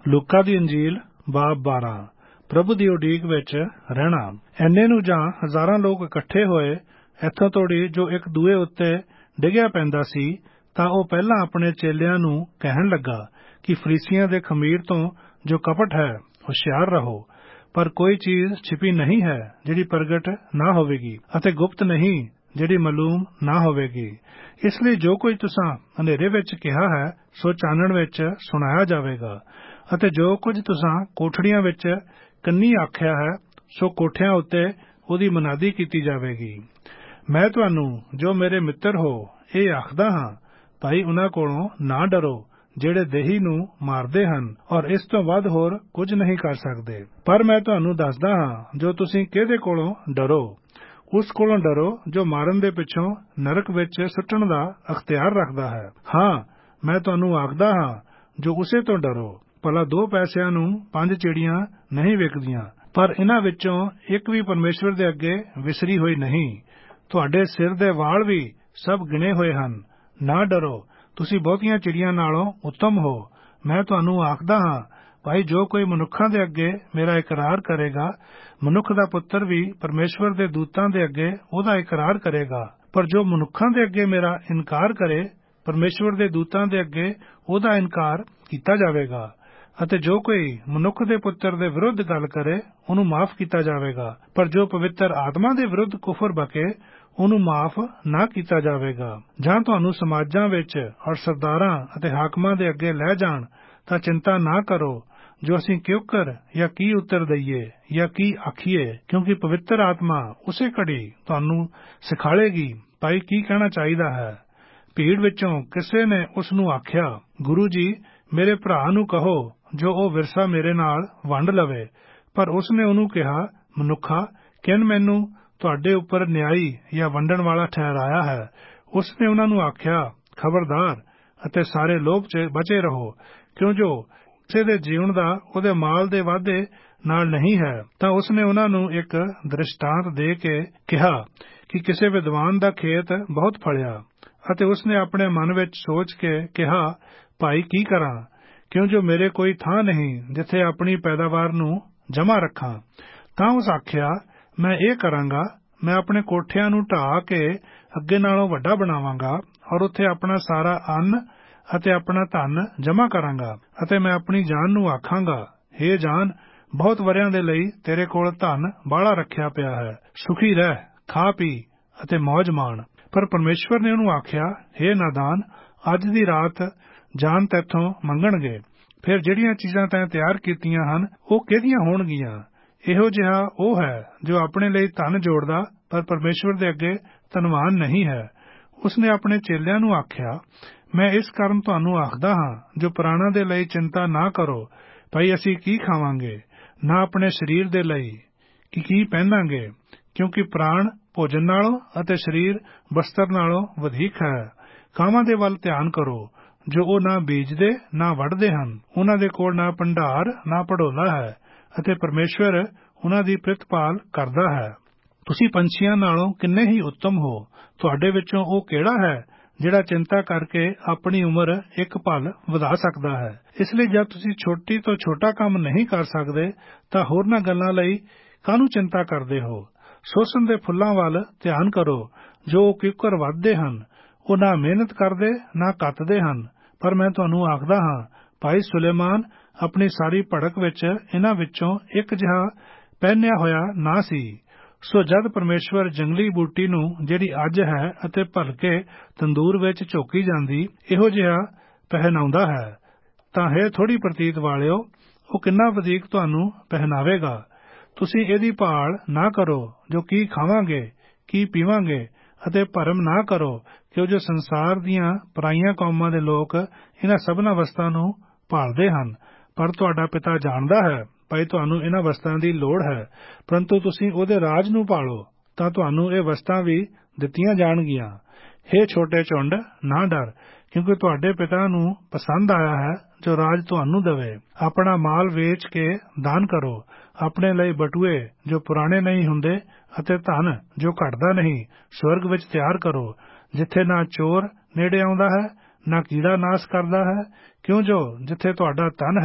ਲੂਕਾ ਦੀ ਇੰਜੀਲ ਬਾਬ 12 ਪ੍ਰਭੂ ਦੀ ਉਡੀਕ ਵਿੱਚ ਰਹਿਣਾ। ਐਨੇ ਨੂੰ ਜਾਂ ਹਜ਼ਾਰਾਂ ਲੋਕ ਇਕੱਠੇ ਹੋਏ, ਇੱਥੋਂ ਤੋੜੀ ਜੋ ਇੱਕ ਦੂਏ ਉੱਤੇ ਡਿੱਗਿਆ ਪੈਂਦਾ ਸੀ, ਤਾਂ ਉਹ ਪਹਿਲਾਂ ਆਪਣੇ ਚੇਲਿਆਂ ਨੂੰ ਕਹਿਣ ਲੱਗਾ ਕਿ ਫਰੀਸੀਆਂ ਦੇ ਖਮੀਰ ਤੋਂ ਜੋ ਕਪਟ ਹੈ, ਹੁਸ਼ਿਆਰ ਰਹੋ। ਪਰ ਕੋਈ ਚੀਜ਼ ਛਿਪੀ ਨਹੀਂ ਹੈ ਜਿਹੜੀ ਪ੍ਰਗਟ ਨਾ ਹੋਵੇਗੀ, ਅਤੇ ਗੁਪਤ ਨਹੀਂ ਜਿਹੜੀ ਮਾਲੂਮ ਨਾ ਹੋਵੇਗੀ। ਇਸ ਲਈ ਜੋ ਕੁਝ ਤੁਸਾਂ ਹਨੇਰੇ ਵਿੱਚ ਕਿਹਾ ਹੈ, ਸੋ ਚਾਨਣ ਵਿੱਚ ਸੁਣਾਇਆ ਜਾਵੇਗਾ, ਅਤੇ ਜੋ ਕੁਝ ਤੁਸਾਂ ਕੋਠੜੀਆਂ ਵਿੱਚ ਕੰਨੀ ਆਖਿਆ ਹੈ, ਸੋ ਕੋਠਿਆਂ ਉੱਤੇ ਉਹਦੀ ਮਨਾਦੀ ਕੀਤੀ ਜਾਵੇਗੀ। ਮੈਂ ਤੁਹਾਨੂੰ ਜੋ ਮੇਰੇ ਮਿੱਤਰ ਹੋ ਇਹ ਆਖਦਾ ਹਾਂ, ਭਾਈ ਉਹਨਾਂ ਕੋਲੋਂ ਨਾ ਡਰੋ ਜਿਹੜੇ ਦੇਹੀ ਨੂੰ ਮਾਰਦੇ ਹਨ ਔਰ ਇਸ ਤੋਂ ਵੱਧ ਹੋਰ ਕੁਝ ਨਹੀਂ ਕਰ ਸਕਦੇ। ਪਰ ਮੈਂ ਤੁਹਾਨੂੰ ਦੱਸਦਾ ਹਾਂ, ਜੋ ਤੁਸੀਂ ਕਿਹਦੇ ਕੋਲੋਂ ਡਰੋ, ਉਸ ਕੋਲੋਂ ਡਰੋ ਜੋ ਮਾਰਨ ਦੇ ਪਿੱਛੋਂ ਨਰਕ ਵਿੱਚ ਸੁੱਟਣ ਦਾ ਅਖਤਿਆਰ ਰੱਖਦਾ ਹੈ। ਹਾਂ, ਮੈਂ ਤੁਹਾਨੂੰ ਆਖਦਾ ਹਾਂ, ਜੋ ਉਸੇ ਤੋਂ ਡਰੋ। ਭਲਾ 2 ਪੈਸਿਆਂ ਨੂੰ 5 ਚਿੜੀਆਂ ਨਹੀਂ ਵਿਕਦੀਆਂ, ਪਰ ਇਹਨਾਂ ਵਿੱਚੋਂ ਇੱਕ ਵੀ ਪਰਮੇਸ਼ਵਰ ਦੇ ਅੱਗੇ ਵਿਸਰੀ ਹੋਈ ਨਹੀਂ। ਤੁਹਾਡੇ ਸਿਰ ਦੇ ਵਾਲ ਵੀ ਸਭ ਗਿਣੇ ਹੋਏ ਹਨ। ਨਾ ਡਰੋ, ਤੁਸੀਂ ਬਹੁਤੀਆਂ ਚਿੜੀਆਂ ਨਾਲੋਂ ਉੱਤਮ ਹੋ। ਮੈਂ ਤੁਹਾਨੂੰ ਆਖਦਾ ਹਾਂ, ਭਾਈ ਜੋ ਕੋਈ ਮਨੁੱਖਾਂ ਦੇ ਅੱਗੇ ਮੇਰਾ ਇਕਰਾਰ ਕਰੇਗਾ, ਮਨੁੱਖ ਦਾ ਪੁੱਤਰ ਵੀ ਪਰਮੇਸ਼ਵਰ ਦੇ ਦੂਤਾਂ ਦੇ ਅੱਗੇ ਉਹਦਾ ਇਕਰਾਰ ਕਰੇਗਾ। ਪਰ ਜੋ ਮਨੁੱਖਾਂ ਦੇ ਅੱਗੇ ਮੇਰਾ ਇਨਕਾਰ ਕਰੇ, ਪਰਮੇਸ਼ਵਰ ਦੇ ਦੂਤਾਂ ਦੇ ਅੱਗੇ ਉਹਦਾ ਇਨਕਾਰ ਕੀਤਾ ਜਾਵੇਗਾ। ਅਤੇ ਜੋ ਕੋਈ ਮਨੁੱਖ ਦੇ ਪੁੱਤਰ ਦੇ ਵਿਰੁੱਧ ਗੱਲ ਕਰੇ, ਉਹਨੂੰ ਮਾਫ ਕੀਤਾ ਜਾਵੇਗਾ। ਪਰ ਜੋ ਪਵਿੱਤਰ ਆਤਮਾ ਦੇ ਵਿਰੁੱਧ ਕੁਫਰ ਬਕੇ, ਉਹਨੂੰ ਮਾਫ ਨਾ ਕੀਤਾ ਜਾਵੇਗਾ। ਜਾਂ ਤੁਹਾਨੂੰ ਸਮਾਜਾਂ ਵਿੱਚ ਔਰ ਸਰਦਾਰਾਂ ਅਤੇ ਹਾਕਮਾਂ ਦੇ ਅੱਗੇ ਲੈ ਜਾਣ, ਤਾਂ ਚਿੰਤਾ ਨਾ ਕਰੋ ਜੋ ਅਸੀਂ ਕਿਉਕਰ ਜਾਂ ਕੀ ਉੱਤਰ ਦਈਏ ਜਾਂ ਕੀ ਆਖੀਏ, ਕਿਉਂਕਿ ਪਵਿੱਤਰ ਆਤਮਾ ਉਸੇ ਘੜੀ ਤੁਹਾਨੂੰ ਸਿਖਾਲੇਗੀ ਭਾਈ ਕੀ ਕਹਿਣਾ ਚਾਹੀਦਾ ਹੈ। ਭੀੜ ਵਿੱਚੋਂ ਕਿਸੇ ਨੇ ਉਸ ਨੂੰ ਆਖਿਆ, ਗੁਰੂ ਜੀ, ਮੇਰੇ ਭਰਾ ਨੂੰ ਕਹੋ ਜੋ ਉਹ ਵਿਰਸਾ ਮੇਰੇ ਨਾਲ ਵੰਡ ਲਵੇ। ਪਰ ਉਸਨੇ ਉਹਨੂੰ ਕਿਹਾ, ਮਨੁੱਖਾ, ਕਿਨ ਮੈਨੂੰ ਤੁਹਾਡੇ ਉੱਪਰ ਨਿਆਈ ਜਾਂ ਵੰਡਣ ਵਾਲਾ ਠਹਿਰਾਇਆ ਹੈ। ਉਸਨੇ ਉਹਨਾਂ ਨੂੰ ਆਖਿਆ, ਖਬਰਦਾਰ ਅਤੇ ਸਾਰੇ ਲੋਭ ਚ ਬਚੇ ਰਹੋ, ਕਿਉਂ ਜੋ ਕਿਸੇ ਦੇ ਜੀਵਨ ਦਾ ਉਹਦੇ ਮਾਲ ਦੇ ਵਾਧੇ ਨਾਲ ਨਹੀਂ ਹੈ। ਤਾਂ ਉਸਨੇ ਉਹਨਾਂ ਨੂੰ ਇੱਕ ਦ੍ਰਿਸ਼ਟਾਂਤ ਦੇ ਕੇ ਕਿਹਾ ਕਿ ਕਿਸੇ ਵਿਦਵਾਨ ਦਾ ਖੇਤ ਬਹੁਤ ਫਲਿਆ, ਅਤੇ ਉਸਨੇ ਆਪਣੇ ਮਨ ਵਿੱਚ ਸੋਚ ਕੇ ਕਿਹਾ, ਭਾਈ ਕੀ ਕਰਾਂ, ਕਿਉਂ ਜੋ ਮੇਰੇ ਕੋਈ ਥਾਂ ਨਹੀਂ ਜਿੱਥੇ ਆਪਣੀ ਪੈਦਾਵਾਰ ਨੂੰ ਜਮ੍ਹਾਂ ਰੱਖਾਂ। ਤਾਂ ਉਸ ਆਖਿਆ, ਮੈਂ ਇਹ ਕਰਾਂਗਾ, ਮੈਂ ਆਪਣੇ ਕੋਠਿਆਂ ਨੂੰ ਢਾਹ ਕੇ ਅੱਗੇ ਨਾਲੋਂ ਵੱਡਾ ਬਣਾਵਾਂਗਾ ਔਰ ਉੱਥੇ ਆਪਣਾ ਸਾਰਾ ਅੰਨ ਅਤੇ ਆਪਣਾ ਧਨ ਜਮ੍ਹਾਂ ਕਰਾਂਗਾ। ਅਤੇ ਮੈਂ ਆਪਣੀ ਜਾਨ ਨੂੰ ਆਖਾਂਗਾ, ਹੇ ਜਾਨ, ਬਹੁਤ ਵਰ੍ਹਿਆਂ ਦੇ ਲਈ ਤੇਰੇ ਕੋਲ ਧਨ ਬਾਹਲਾ ਰੱਖਿਆ ਪਿਆ ਹੈ, ਸੁਖੀ ਰਹਿ, ਖਾ ਪੀ ਅਤੇ ਮੌਜ ਮਾਣ। ਪਰ ਪਰਮੇਸ਼ਵਰ ਨੇ ਉਹਨੂੰ ਆਖਿਆ, ਹੇ ਨਾਦਾਨ, ਅੱਜ ਦੀ ਰਾਤ ਜਾਨ ਤੈਥੋਂ ਮੰਗਣਗੇ, ਫਿਰ ਜਿਹੜੀਆਂ ਚੀਜ਼ਾਂ ਤੈਂ ਤਿਆਰ ਕੀਤੀਆਂ ਹਨ ਉਹ ਕਿਹਦੀਆਂ ਹੋਣਗੀਆਂ। ਇਹੋ ਜਿਹਾ ਉਹ ਹੈ ਜੋ ਆਪਣੇ ਲਈ ਧਨ ਜੋੜਦਾ, ਪਰ ਪਰਮੇਸ਼ਵਰ ਦੇ ਅੱਗੇ ਧਨਵਾਨ ਨਹੀਂ ਹੈ। ਉਸਨੇ ਆਪਣੇ ਚੇਲਿਆਂ ਨੂੰ ਆਖਿਆ, ਮੈਂ ਇਸ ਕਾਰਨ ਤੁਹਾਨੂੰ ਆਖਦਾ ਹਾਂ, ਜੋ ਪ੍ਰਾਣਾਂ ਦੇ ਲਈ ਚਿੰਤਾ ਨਾ ਕਰੋ, ਭਾਈ ਅਸੀਂ ਕੀ ਖਾਵਾਂਗੇ, ਨਾ ਆਪਣੇ ਸਰੀਰ ਦੇ ਲਈ ਕਿ ਕੀ ਪਹਿਨਾਂਗੇ, ਕਿਉਂਕਿ ਪ੍ਰਾਣ ਭੋਜਨ ਨਾਲੋਂ ਅਤੇ ਸਰੀਰ ਬਸਤਰ ਨਾਲੋਂ ਵਧੇਕ ਹੈ। ਕਾਮਾਂ ਦੇ ਵੱਲ ਧਿਆਨ ਕਰੋ, ਜੋ ਉਹ ਨਾ ਬੀਜਦੇ ਨਾ ਵੱਢਦੇ ਹਨ, ਉਹਨਾਂ ਦੇ ਕੋਲ ਨਾ ਭੰਡਾਰ ਨਾ ਭੜੋਲਾ ਹੈ, ਅਤੇ ਪਰਮੇਸ਼ਵਰ ਉਹਨਾਂ ਦੀ ਪ੍ਰਤਿਪਾਲ ਕਰਦਾ ਹੈ। ਤੁਸੀਂ ਪੰਛੀਆਂ ਨਾਲੋਂ ਕਿੰਨੇ ਹੀ ਉੱਤਮ ਹੋ। ਤੁਹਾਡੇ ਵਿੱਚੋਂ ਉਹ ਕਿਹੜਾ ਹੈ ਜਿਹੜਾ ਚਿੰਤਾ ਕਰਕੇ ਆਪਣੀ ਉਮਰ ਇੱਕ ਪਲ ਵਧਾ ਸਕਦਾ ਹੈ। ਇਸ ਲਈ ਜਦ ਤੁਸੀਂ ਛੋਟੀ ਤੋਂ ਛੋਟਾ ਕੰਮ ਨਹੀਂ ਕਰ ਸਕਦੇ, ਤਾਂ ਹੋਰਨਾਂ ਗੱਲਾਂ ਲਈ ਕਾਹਨੂੰ ਚਿੰਤਾ ਕਰਦੇ ਹੋ। ਸੋਸਨ ਦੇ ਫੁੱਲਾਂ ਵੱਲ ਧਿਆਨ ਕਰੋ, ਜੋ ਕਿੱਕਰ ਵੱਧਦੇ ਹਨ, ਉਹ ਨਾ ਮਿਹਨਤ ਕਰਦੇ ਨਾ ਕੱਤਦੇ ਹਨ। ਪਰ ਮੈਂ ਤੁਹਾਨੂੰ ਆਖਦਾ ਹਾਂ, ਭਾਈ ਸੁਲੇਮਾਨ ਆਪਣੀ ਸਾਰੀ ਭੜਕ ਵਿੱਚ ਇਹਨਾਂ ਵਿੱਚੋਂ ਇੱਕ ਜਿਹਾ ਪਹਿਨਿਆ ਹੋਇਆ ਨਾ ਸੀ। ਸੋ ਜਦ ਪਰਮੇਸ਼ਵਰ ਜੰਗਲੀ ਬੂਟੀ ਨੂੰ, ਜਿਹੜੀ ਅੱਜ ਹੈ ਅਤੇ ਭਲਕੇ ਤੰਦੂਰ ਵਿੱਚ ਝੋਕੀ ਜਾਂਦੀ, ਇਹੋ ਜਿਹਾ ਪਹਿਨਾਉਂਦਾ ਹੈ, ਤਾਂ ਹੈ ਥੋੜ੍ਹੀ ਪ੍ਰਤੀਤ ਵਾਲਿਓ, ਉਹ ਕਿੰਨਾ ਵਧੇਕ ਤੁਹਾਨੂੰ ਪਹਿਨਾਵੇਗਾ। ਤੁਸੀਂ ਇਹਦੀ ਭਾਲ ਨਾ ਕਰੋ ਜੋ ਕੀ ਖਾਵਾਂਗੇ ਕੀ ਪੀਵਾਂਗੇ, ਅਤੇ ਭਰਮ ਨਾ ਕਰੋ ਕਿ ਜੋ ਸੰਸਾਰ ਦੀਆਂ ਪਰਾਈਆਂ ਕੌਮਾਂ ਦੇ ਲੋਕ ਇਹਨਾਂ ਸਭਨਾਂ ਵਸਤਾਂ ਨੂੰ ਭਾਲਦੇ ਹਨ। ਪਰ ਤੁਹਾਡਾ ਪਿਤਾ ਜਾਣਦਾ ਹੈ ਭਾਈ ਤੁਹਾਨੂੰ ਇਹਨਾਂ ਵਸਤਾਂ ਦੀ ਲੋੜ ਹੈ, ਪਰੰਤੂ ਤੁਸੀਂ ਉਹਦੇ ਰਾਜ ਨੂੰ ਭਾਲੋ, ਤਾਂ ਤੁਹਾਨੂੰ ਇਹ ਵਸਤਾਂ ਵੀ ਦਿੱਤੀਆਂ ਜਾਣਗੀਆਂ। ਹੇ ਛੋਟੇ ਝੁੰਡ, ਨਾ ਡਰ, ਕਿਉਂਕਿ ਤੁਹਾਡੇ ਪਿਤਾ ਨੂੰ ਪਸੰਦ ਆਇਆ ਹੈ ਜੋ ਰਾਜ ਤੁਹਾਨੂੰ ਦੇਵੇ। ਆਪਣਾ ਮਾਲ ਵੇਚ ਕੇ ਦਾਨ ਕਰੋ, ਆਪਣੇ ਲਈ ਬਟੂਏ ਜੋ ਪੁਰਾਣੇ ਨਹੀਂ ਹੁੰਦੇ ਅਤੇ ਧਨ ਜੋ ਘਟਦਾ ਨਹੀਂ ਸਵਰਗ ਵਿੱਚ ਤਿਆਰ ਕਰੋ, ਜਿੱਥੇ ਨਾ ਚੋਰ ਨੇੜੇ ਆਉਂਦਾ ਹੈ ਨਾ ਕੀੜਾ ਨਾਸ ਕਰਦਾ ਹੈ, ਕਿਉਂ ਜੋ ਜਿੱਥੇ ਤੁਹਾਡਾ ਧਨ ਹੈ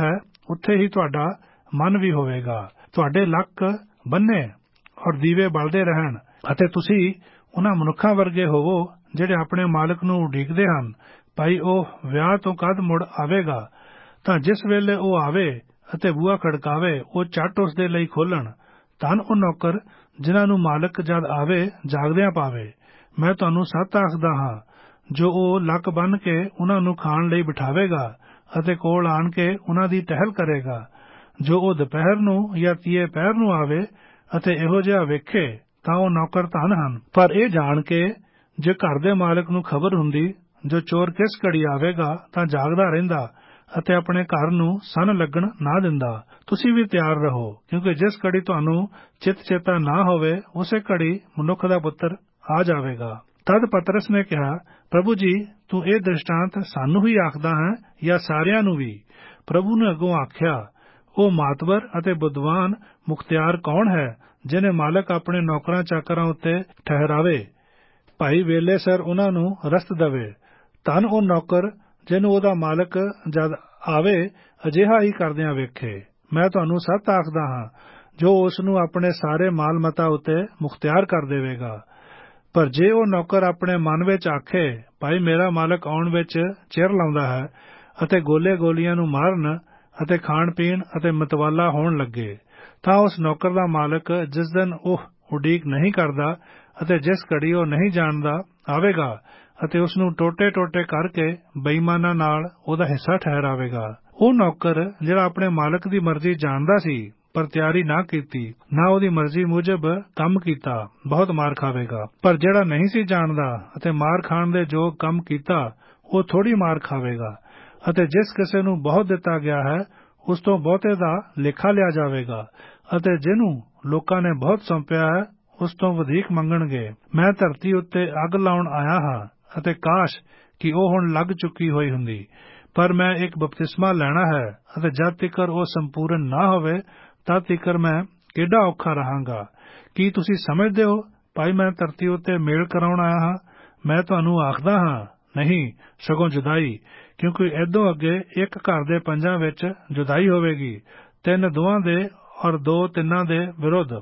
ਉੱਥੇ ਹੀ ਤੁਹਾਡਾ ਮਨ ਵੀ ਹੋਵੇਗਾ। ਤੁਹਾਡੇ ਲੱਕ ਬੰਨੇ ਔਰ ਦੀਵੇ ਬਲਦੇ ਰਹਿਣ ਅਤੇ ਤੁਸੀਂ ਉਹਨਾਂ ਮਨੁੱਖਾਂ ਵਰਗੇ ਹੋਵੋ ਜਿਹੜੇ ਆਪਣੇ ਮਾਲਕ ਨੂੰ ਉਡੀਕਦੇ ਹਨ। ਭਾਈ ਉਹ ਵਿਆਹ ਤੋਂ ਕਦ ਮੁੜ ਆਵੇਗਾ, ਤਾਂ ਜਿਸ ਵੇਲੇ ਉਹ ਆਵੇ ਅਤੇ ਬੂਹਾ ਖੜਕਾਵੇ ਉਹ ਝੱਟ ਉਸ ਦੇ ਲਈ ਖੋਲ੍ਹਣ। ਧੰਨ ਉਹ ਨੌਕਰ ਜਿਨ੍ਹਾਂ ਨੂੰ ਮਾਲਕ ਜਦ ਆਵੇ ਜਾਗਦਿਆਂ ਪਾਵੇ। ਮੈਂ ਤੁਹਾਨੂੰ ਸੱਚ ਆਖਦਾ ਹਾਂ, ਜੋ ਉਹ ਲੱਕ ਬੰਨ੍ਹ ਕੇ ਉਹਨਾਂ ਨੂੰ ਖਾਣ ਲਈ ਬਿਠਾਵੇਗਾ ਅਤੇ ਕੋਲ ਆਣ ਕੇ ਉਹਨਾਂ ਦੀ ਟਹਿਲ ਕਰੇਗਾ। ਜੋ ਉਹ ਦੁਪਹਿਰ ਨੂੰ ਜਾਂ ਤੀਏ ਪਹਿਰ ਨੂੰ ਆਵੇ ਅਤੇ ਇਹੋ ਜਿਹਾ ਵੇਖੇ ਤਾਂ ਉਹ ਨੌਕਰ ਧੰਨ ਹਨ। ਪਰ ਇਹ ਜਾਣ ਕੇ ਜੇ ਘਰ ਦੇ ਮਾਲਕ ਨੂੰ ਖਬਰ ਹੁੰਦੀ, ਜੋ ਚੋਰ ਕਿਸ ਘੜੀ ਆਵੇਗਾ, ਤਾਂ ਜਾਗਦਾ ਰਹਿੰਦਾ ਅਤੇ ਆਪਣੇ ਘਰ ਨੂੰ ਸੰਨ ਲੱਗਣ ਨਾ ਦਿੰਦਾ। ਤੁਸੀਂ ਵੀ ਤਿਆਰ ਰਹੋ, ਕਿਉਂਕਿ ਜਿਸ ਘੜੀ ਤੁਹਾਨੂੰ ਚਿੱਤ ਚੇਤਾ ਨਾ ਹੋਵੇ, ਉਸੇ ਘੜੀ ਮਨੁੱਖ ਦਾ ਪੁੱਤਰ ਆ ਜਾਵੇਗਾ। ਤਦ ਪਤਰਸ ਨੇ ਕਿਹਾ, ਪ੍ਰਭੂ ਜੀ, ਤੂੰ ਇਹ ਦ੍ਰਿਸ਼ਟਾਂਤ ਸਾਨੂੰ ਹੀ ਆਖਦਾ ਹੈ ਜਾਂ ਸਾਰਿਆਂ ਨੂੰ ਵੀ? ਪ੍ਰਭੂ ਨੇ ਅੱਗੋਂ ਆਖਿਆ, ਉਹ ਮਾਤਬਰ ਅਤੇ ਬੁੱਧਵਾਨ ਮੁਖਤਿਆਰ ਕੌਣ ਹੈ, ਜਿਹਨੇ ਮਾਲਕ ਆਪਣੇ ਨੌਕਰਾਂ ਚਾਕਰਾਂ ਉੱਤੇ ਠਹਿਰਾਵੇ, ਭਾਈ ਵੇਲੇ ਸਿਰ ਉਹਨਾਂ ਨੂੰ ਰਸਤ ਦੇਵੇ। ਧੰਨ ਉਹ ਨੌਕਰ ਜਿਹਨੂੰ ਉਹਦਾ ਮਾਲਕ ਜਦ ਆਵੇ ਅਜਿਹਾ ਹੀ ਕਰਦਿਆਂ ਵੇਖੇ। ਮੈਂ ਤੁਹਾਨੂੰ ਸੱਚ ਆਖਦਾ ਹਾਂ, ਜੋ ਉਸ ਨੂੰ ਆਪਣੇ ਸਾਰੇ ਮਾਲ ਮਤਾ ਉੱਤੇ ਮੁਖਤਿਆਰ ਕਰ ਦੇਵੇਗਾ। ਪਰ ਜੇ ਉਹ ਨੌਕਰ ਆਪਣੇ ਮਨ ਵਿੱਚ ਆਖੇ, ਭਾਈ ਮੇਰਾ ਮਾਲਕ ਆਉਣ ਵਿੱਚ ਚਿਰ ਲਾਉਂਦਾ ਹੈ, ਅਤੇ ਗੋਲੇ ਗੋਲੀਆਂ ਨੂੰ ਮਾਰਨ ਅਤੇ ਖਾਣ ਪੀਣ ਅਤੇ ਮਤਵਾਲਾ ਹੋਣ ਲੱਗੇ, ਤਾਂ ਉਸ ਨੌਕਰ ਦਾ ਮਾਲਕ ਜਿਸ ਦਿਨ ਉਹ ਉਡੀਕ ਨਹੀਂ ਕਰਦਾ ਅਤੇ ਜਿਸ ਘੜੀ ਉਹ ਨਹੀਂ ਜਾਣਦਾ ਆਵੇਗਾ ਅਤੇ ਉਸ ਨੂੰ ਟੋਟੇ ਟੋਟੇ ਕਰਕੇ ਬੇਈਮਾਨਾਂ ਨਾਲ ਉਹਦਾ ਹਿੱਸਾ ਠਹਿਰਾਵੇਗਾ। ਉਹ ਨੌਕਰ ਜਿਹੜਾ ਆਪਣੇ ਮਾਲਕ ਦੀ ਮਰਜ਼ੀ ਜਾਣਦਾ ਸੀ ਪਰ ਤਿਆਰੀ ਨਾ ਕੀਤੀ, ਨਾ ਉਹਦੀ ਮਰਜ਼ੀ ਮੁਜਬ ਕੰਮ ਕੀਤਾ, ਬਹੁਤ ਮਾਰ ਖਾਵੇਗਾ। ਪਰ ਜਿਹੜਾ ਨਹੀਂ ਸੀ ਜਾਣਦਾ ਅਤੇ ਮਾਰ ਖਾਣ ਦੇ ਯੋਗ ਕੰਮ ਕੀਤਾ, ਉਹ ਥੋੜੀ ਮਾਰ ਖਾਵੇਗਾ। ਅਤੇ ਜਿਸ ਕਿਸੇ ਨੂੰ ਬਹੁਤ ਦਿੱਤਾ ਗਿਆ ਹੈ, ਉਸ ਤੋਂ ਬਹੁਤੇ ਦਾ ਲੇਖਾ ਲਿਆ ਜਾਵੇਗਾ, ਅਤੇ ਜਿਹਨੂੰ ਲੋਕਾਂ ਨੇ ਬਹੁਤ ਸੌਂਪਿਆ ਹੈ, ਉਸ ਤੋਂ ਵਧੇਕ ਮੰਗਣਗੇ। ਮੈਂ ਧਰਤੀ ਉੱਤੇ ਅੱਗ ਲਾਉਣ ਆਇਆ ਹਾਂ, ਅਤੇ ਕਾਸ਼ ਕਿ ਉਹ ਹੁਣ ਲੱਗ ਚੁੱਕੀ ਹੋਈ ਹੁੰਦੀ। ਪਰ ਮੈਂ ਇੱਕ ਬਪਤਿਸਮਾ ਲੈਣਾ ਹੈ, ਅਤੇ ਜਦ ਤੀਕਰ ਉਹ ਸੰਪੂਰਨ ਨਾ ਹੋਵੇ, ਤਦ ਤੀਕਰ ਮੈਂ ਕਿੱਡਾ ਔਖਾ ਰਹਾਂਗਾ। ਕੀ ਤੁਸੀਂ ਸਮਝਦੇ ਹੋ, ਭਾਈ ਮੈਂ ਧਰਤੀ ਉੱਤੇ ਮੇਲ ਕਰਾਉਣ ਆਇਆ ਹਾਂ? ਮੈਂ ਤੁਹਾਨੂੰ ਆਖਦਾ ਹਾਂ, ਨਹੀਂ, ਸਗੋਂ ਜੁਦਾਈ। ਕਿਉਂਕਿ ਏਦੋਂ ਅੱਗੇ ਇੱਕ ਘਰ ਦੇ ਪੰਜਾਂ ਵਿੱਚ ਜੁਦਾਈ ਹੋਵੇਗੀ, 3 2 ਦੇ ਔਰ 2 3 ਦੇ ਵਿਰੁੱਧ।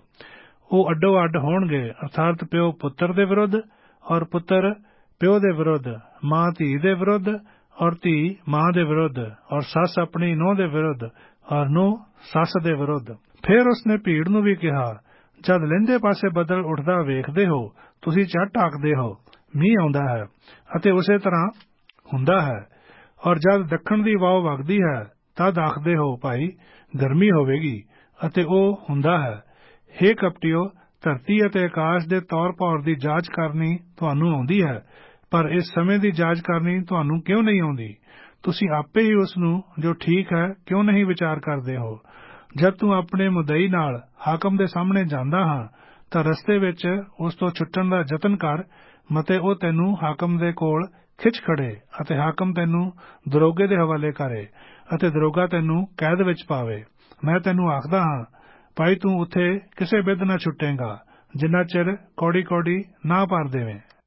ਉਹ ਅੱਡੋ ਅੱਡ ਹੋਣਗੇ, ਅਰਥਾਤ ਪਿਓ ਪੁੱਤਰ ਦੇ ਵਿਰੁੱਧ ਔਰ ਪੁੱਤਰ ਪਿਓ ਦੇ ਵਿਰੁੱਧ, ਮਾਂ ਧੀ ਦੇ ਵਿਰੁੱਧ ਔਰ ਧੀ ਮਾਂ ਦੇ ਵਿਰੁੱਧ, ਔਰ ਸੱਸ ਆਪਣੀ ਨੂੰਹ ਦੇ ਵਿਰੁੱਧ ਔਰ ਨੂੰਹ ਸੱਸ ਦੇ ਵਿਰੁੱਧ। ਫਿਰ ਉਸਨੇ ਭੀੜ ਨੂੰ ਵੀ ਕਿਹਾ, ਜਦ ਲਹਿੰਦੇ ਪਾਸੇ ਬੱਦਲ ਉੱਠਦਾ ਵੇਖਦੇ ਹੋ, ਤੁਸੀਂ ਝੱਟ ਆਖਦੇ ਹੋ ਮੀਂਹ ਆਉਂਦਾ ਹੈ, ਅਤੇ ਉਸੇ ਤਰ੍ਹਾਂ ਹੁੰਦਾ ਹੈ। ਔਰ ਜਦ ਦੱਖਣ ਦੀ ਵਾਅ ਵਗਦੀ ਹੈ, ਤਦ ਆਖਦੇ ਹੋ ਭਾਈ ਗਰਮੀ ਹੋਵੇਗੀ, ਅਤੇ ਉਹ ਹੁੰਦਾ ਹੈ। ਹੇ ਕਪਟਿਓ, ਧਰਤੀ ਅਤੇ ਆਕਾਸ਼ ਦੇ ਤੌਰ ਭੌਰ ਦੀ ਜਾਂਚ ਕਰਨੀ ਤੁਹਾਨੂੰ ਆਉਂਦੀ ਹੈ, ਪਰ ਇਸ ਸਮੇਂ ਦੀ ਜਾਂਚ ਕਰਨੀ ਤੁਹਾਨੂੰ ਕਿਉਂ ਨਹੀਂ ਆਉਂਦੀ? ਤੁਸੀਂ ਆਪੇ ਹੀ ਉਸ ਨੂੰ ਜੋ ਠੀਕ ਹੈ ਕਿਉਂ ਨਹੀਂ ਵਿਚਾਰ ਕਰਦੇ ਹੋ? ਜਦ ਤੂੰ ਆਪਣੇ ਮੁਦਈ ਨਾਲ ਹਾਕਮ ਦੇ ਸਾਹਮਣੇ ਜਾਂਦਾ ਹਾਂ, ਤਾਂ ਰਸਤੇ ਵਿੱਚ ਉਸ ਤੋਂ ਛੁੱਟਣ ਦਾ ਯਤਨ ਕਰ, ਮਤੇ ਉਹ ਤੈਨੂੰ ਹਾਕਮ ਦੇ ਕੋਲ ਖਿੱਚ ਖੜੇ ਅਤੇ ਹਾਕਮ ਤੈਨੂੰ ਦਰੋਗੇ ਦੇ ਹਵਾਲੇ ਕਰੇ ਅਤੇ ਦਰੋਗਾ ਤੈਨੂੰ ਕੈਦ ਵਿੱਚ ਪਾਵੇ। ਮੈਂ ਤੈਨੂੰ ਆਖਦਾ ਹਾਂ, ਭਾਈ ਤੂੰ ਉੱਥੇ ਕਿਸੇ ਬਿਧ ਨਾ ਛੁੱਟੇਂਗਾ, ਜਿੰਨਾ ਚਿਰ ਕੌੜੀ ਕੌੜੀ ਨਾ ਭਰ ਦੇਵੇਂ।